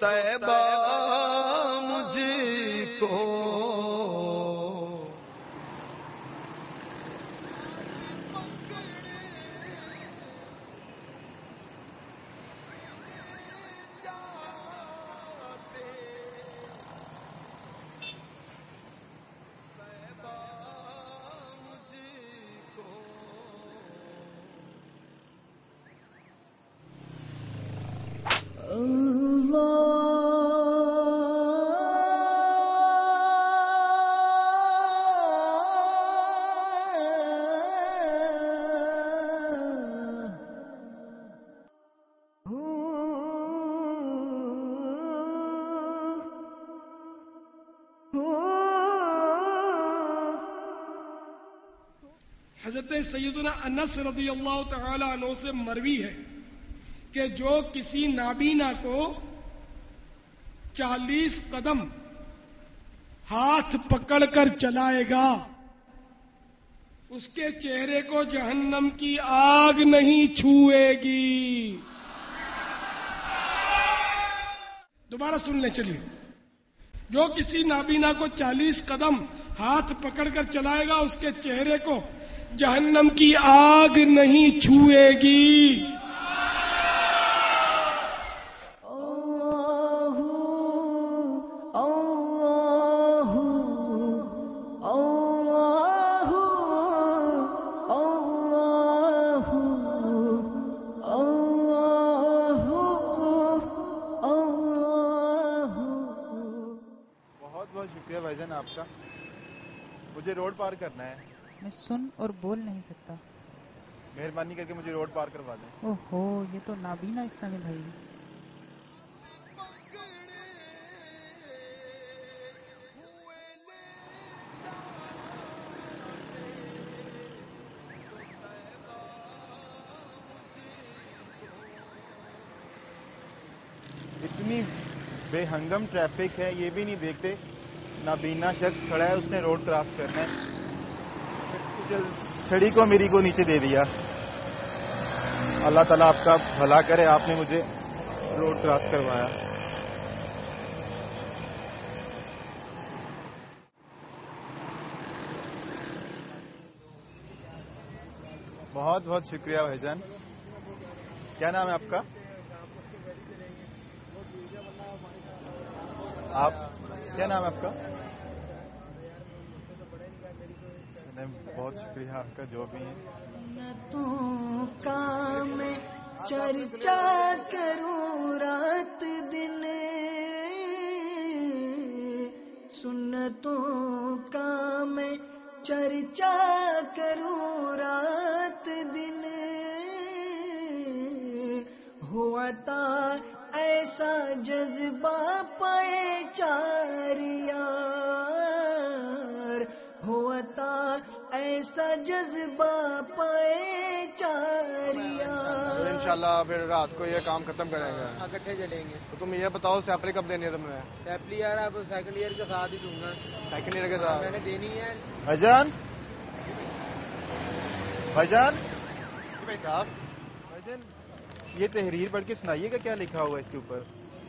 طیبہ مجھ کو حضرت سیدنا انس رضی اللہ تعالی عنہ سے مروی ہے کہ جو کسی نابینا کو 40 قدم ہاتھ پکڑ کر چلائے گا اس کے چہرے کو جہنم کی آگ نہیں چھوئے گی. دوبارہ سن لیں چلیے. جو کسی نابینا کو 40 قدم ہاتھ پکڑ کر چلائے گا اس کے چہرے کو جہنم کی آگ نہیں چھوئے گی. بہت شکریہ بھائی جان آپ کا. مجھے روڈ پار کرنا ہے. میں سن اور بول نہیں سکتا. مہربانی کر کے مجھے روڈ پار کروا دیں. اوہو یہ تو نابینا اسلامی بھائی. اتنی بے ہنگم ٹریفک ہے یہ بھی نہیں دیکھتے. نابینا شخص کھڑا ہے اس نے روڈ کراس کرنا ہے. چھڑی کو میری کو نیچے دے دیا. اللہ تعالیٰ آپ کا بھلا کرے آپ نے مجھے روڈ کراس کروایا. بہت بہت شکریہ بھائی جان. کیا نام ہے آپ کا؟ آپ کیا نام ہے آپ کا؟ بہت شکریہ آپ کا جو بھی ہے. سنتوں کا میں چرچا کروں رات دن. سنتوں کا میں چرچا کروں رات دن. ہوا تھا ایسا جذبہ پائے چار یار. ہوا تھا ایسا جذبہ پائے چار یار. انشاءاللہ پھر رات کو یہ کام ختم کریں گے. اکٹھے چلیں گے. تو تم یہ بتاؤ سیپری کب دینی ہے تمہیں؟ سیپری یار آپ سیکنڈ ایئر کے ساتھ ہی دوں گا. سیکنڈ ایئر کے ساتھ میں نے دینی ہے. بھائی جان بھائی جان بھائی صاحب بھائی جان یہ تحریر پڑھ کے سنائیے گا کیا لکھا ہوا ہے اس کے اوپر.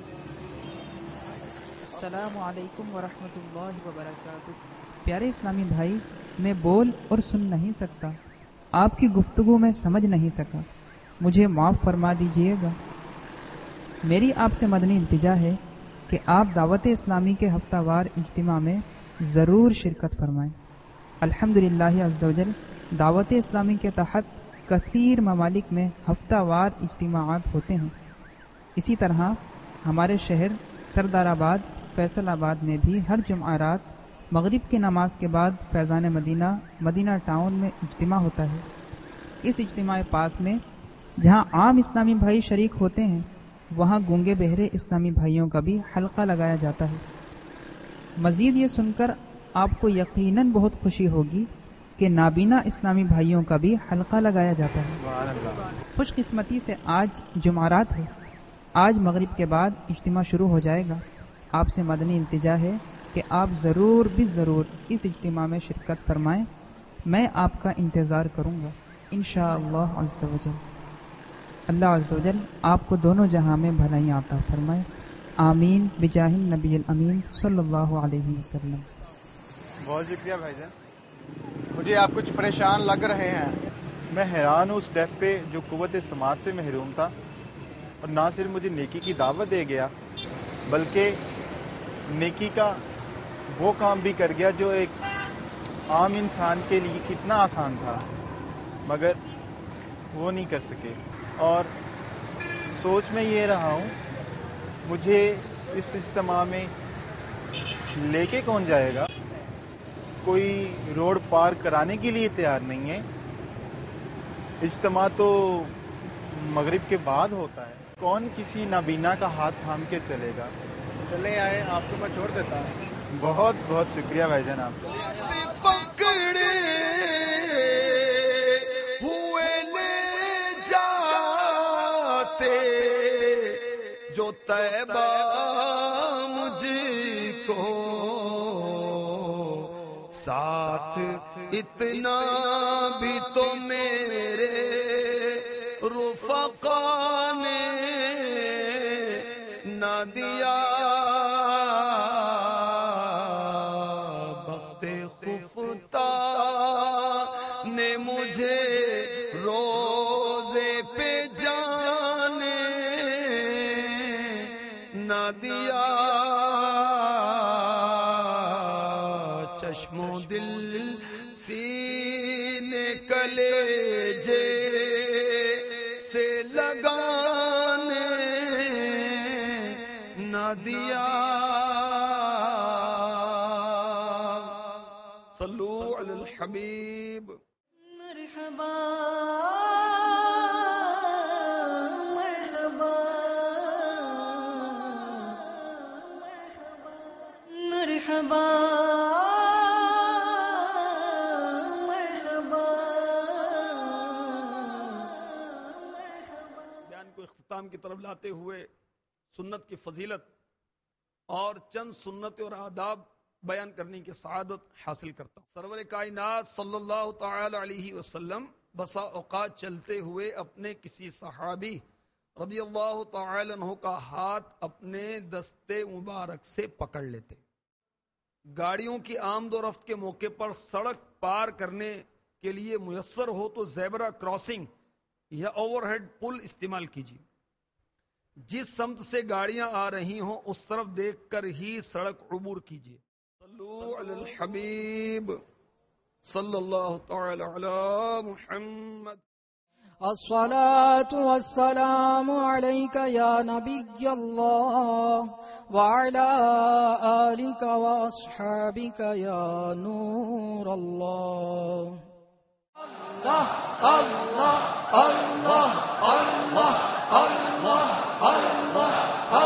السلام علیکم ورحمۃ اللہ وبرکاتہ. پیارے اسلامی بھائی میں بول اور سن نہیں سکتا. آپ کی گفتگو میں سمجھ نہیں سکا. مجھے معاف فرما دیجئے گا. میری آپ سے مدنی التجا ہے کہ آپ دعوت اسلامی کے ہفتہ وار اجتماع میں ضرور شرکت فرمائیں. الحمدللہ عز و جل دعوت اسلامی کے تحت کثیر ممالک میں ہفتہ وار اجتماعات ہوتے ہیں. اسی طرح ہمارے شہر سردار آباد فیصل آباد میں بھی ہر جمعہ رات مغرب کی نماز کے بعد فیضان مدینہ مدینہ ٹاؤن میں اجتماع ہوتا ہے. اس اجتماع پاک میں جہاں عام اسلامی بھائی شریک ہوتے ہیں وہاں گونگے بہرے اسلامی بھائیوں کا بھی حلقہ لگایا جاتا ہے. مزید یہ سن کر آپ کو یقیناً بہت خوشی ہوگی کہ نابینا اسلامی بھائیوں کا بھی حلقہ لگایا جاتا ہے. خوش قسمتی سے آج جمعرات ہے. آج مغرب کے بعد اجتماع شروع ہو جائے گا. آپ سے مدنی التجا ہے کہ آپ ضرور بھی ضرور اس اجتماع میں شرکت فرمائیں. میں آپ کا انتظار کروں گا انشاءاللہ عز و جل. اللہ عز و جل آپ کو دونوں جہاں میں بھلائی عطا فرمائے. آمین بجاہ نبی الامین صلی اللہ علیہ وسلم۔ بہت شکریہ بھائی جان۔ مجھے آپ کچھ پریشان لگ رہے ہیں۔ میں حیران ہوں اس ڈیف پہ جو قوت سماعت سے محروم تھا اور نہ صرف مجھے نیکی کی دعوت دے گیا بلکہ نیکی کا وہ کام بھی کر گیا جو ایک عام انسان کے لیے کتنا آسان تھا مگر وہ نہیں کر سکے۔ اور سوچ میں یہ رہا ہوں مجھے اس اجتماع میں لے کے کون جائے گا؟ کوئی روڈ پار کرانے کے لیے تیار نہیں ہے۔ اجتماع تو مغرب کے بعد ہوتا ہے، کون کسی نابینا کا ہاتھ تھام کے چلے گا؟ چلے آئے، آپ کو میں چھوڑ دیتا ہوں۔ بہت بہت شکریہ بھائی جان آپ کا۔ پکڑے ہوئے لے جاتے جو طیبہ مجھ کو ساتھ، اتنا بھی تو میرے رفقا نے نہ دیا۔ بخت خفتہ نے مجھے روزے پہ جانے نہ دیا۔ چشم و دل سینے کلیجے سے لگانے نہ دیا۔ صلو علی الحبیب۔ مرحبا مرحبا مرحبا بیان کو اختتام کی طرف لاتے ہوئے سنت کی فضیلت اور چند سنت اور آداب بیان کرنے کی سعادت حاصل کرتا ہوں۔ سرور کائنات صلی اللہ تعالی علیہ وسلم بسا اوقات چلتے ہوئے اپنے کسی صحابی رضی اللہ تعالی عنہ کا ہاتھ اپنے دستے مبارک سے پکڑ لیتے۔ گاڑیوں کی آمد و رفت کے موقع پر سڑک پار کرنے کے لیے میسر ہو تو زیبرا کراسنگ یا اوور ہیڈ پل استعمال کیجیے۔ جس سمت سے گاڑیاں آ رہی ہوں اس طرف دیکھ کر ہی سڑک عبور کیجیے۔ صلو علی الحبیب صلی اللہ تعالی علی محمد۔ الصلاة والسلام عليك يا نبي الله وعلى آلك وأصحابك يا نور الله۔ الله الله الله الله الله الله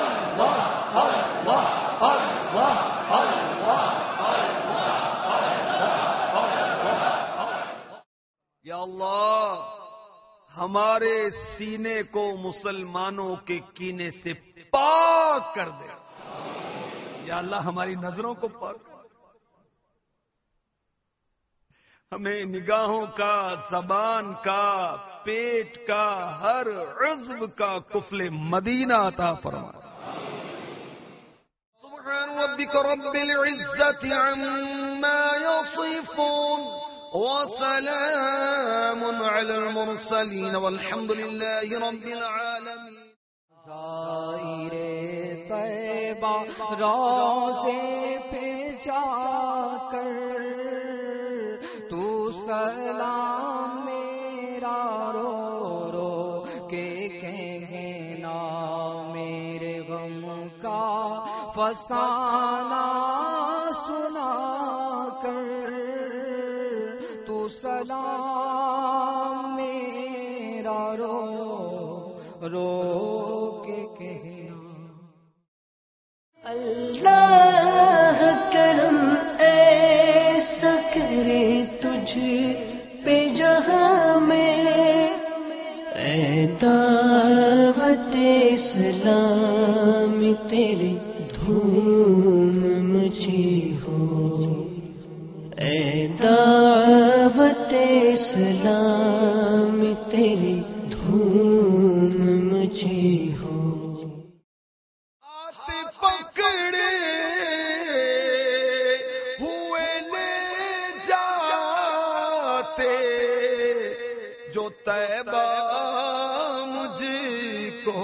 الله الله الله یا اللہ ہمارے سینے کو مسلمانوں کے کینے سے پاک کر دے۔ یا اللہ ہماری نظروں کو پاک کر دے۔ ہمیں نگاہوں کا، زبان کا، پیٹ کا، ہر عضو کا کفل مدینہ عطا فرما۔ سبحان ربک رب العزت عما یصفون وسلام علی المرسلین والحمد للہ رب العالمین۔ زائر طیبہ روزے پہ جا کر تو سلام میرا رو رو کے کہنا، میرے غم کا فسانہ سنا کر تو سلام میرا رو رو کے کہنا۔ اللہ کرم ایسا کرے تجھ پہ جہاں میں، اے دعوت اسلام تیری دھوم مچی ہو، اے دعوت اسلام تیری دھوم مچی ہو۔ دکھاتے جو طیبہ مجھ کو.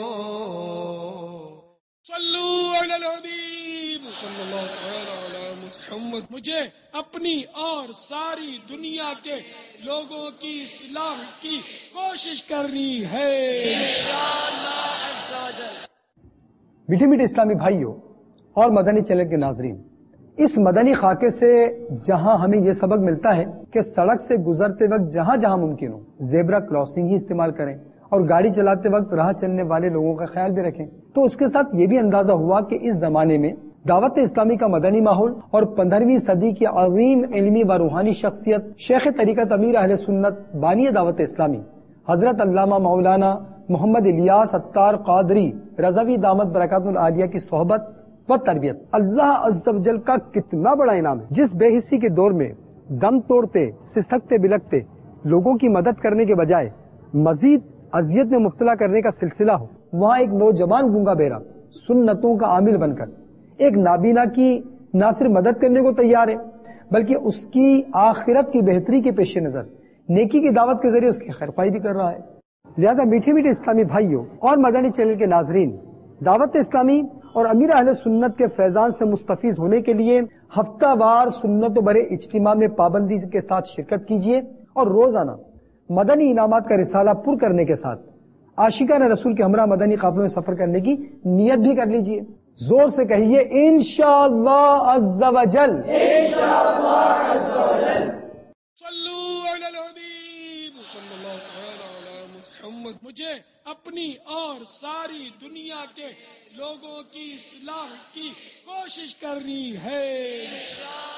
صلو علی الحبیب صلی اللہ تعالی علی محمد. مجھے اپنی اور ساری دنیا کے لوگوں کی اصلاح کی کوشش کرنی ہے انشاءاللہ عز و جل. میٹھے میٹھے اسلامی بھائیوں اور مدنی چینل کے ناظرین، اس مدنی خاکے سے جہاں ہمیں یہ سبق ملتا ہے کہ سڑک سے گزرتے وقت جہاں جہاں ممکن ہو زیبرا کراسنگ ہی استعمال کریں اور گاڑی چلاتے وقت راہ چلنے والے لوگوں کا خیال بھی رکھیں. تو اس کے ساتھ یہ بھی اندازہ ہوا کہ اس زمانے میں دعوت اسلامی کا مدنی ماحول اور 15ویں صدی کی عظیم علمی و روحانی شخصیت شیخ طریقت امیر اہل سنت بانی دعوت اسلامی حضرت علامہ مولانا محمد الیاس اتار قادری رضوی دامت برکات العالیہ کی صحبت و تربیت اللہ عز و جل کا کتنا بڑا انعام ہے. جس بے حسی کے دور میں دم توڑتے سسکتے بلکتے لوگوں کی مدد کرنے کے بجائے مزید اذیت میں مبتلا کرنے کا سلسلہ ہو، وہاں ایک نوجوان گونگا بہرا سنتوں کا عامل بن کر ایک نابینا کی نہ صرف مدد کرنے کو تیار ہے بلکہ اس کی آخرت کی بہتری کے پیش نظر نیکی کی دعوت کے ذریعے اس کی خیرخواہی بھی کر رہا ہے. لہذا میٹھے میٹھے اسلامی بھائیوں اور مدنی چینل کے ناظرین، دعوت اسلامی اور امیر اہل سنت کے فیضان سے مستفیض ہونے کے لیے ہفتہ وار سنت و برے اجتماع میں پابندی کے ساتھ شرکت کیجیے اور روزانہ مدنی انعامات کا رسالہ پر کرنے کے ساتھ عاشقان رسول کے ہمراہ مدنی قافلوں میں سفر کرنے کی نیت بھی کر لیجیے. زور سے کہیے انشاءاللہ عز و جل. صلو علی الحبیب صلی اللہ تعالی علی محمد. مجھے اپنی اور ساری دنیا کے لوگوں کی اصلاح کی کوشش کرنی ہے انشاءاللہ.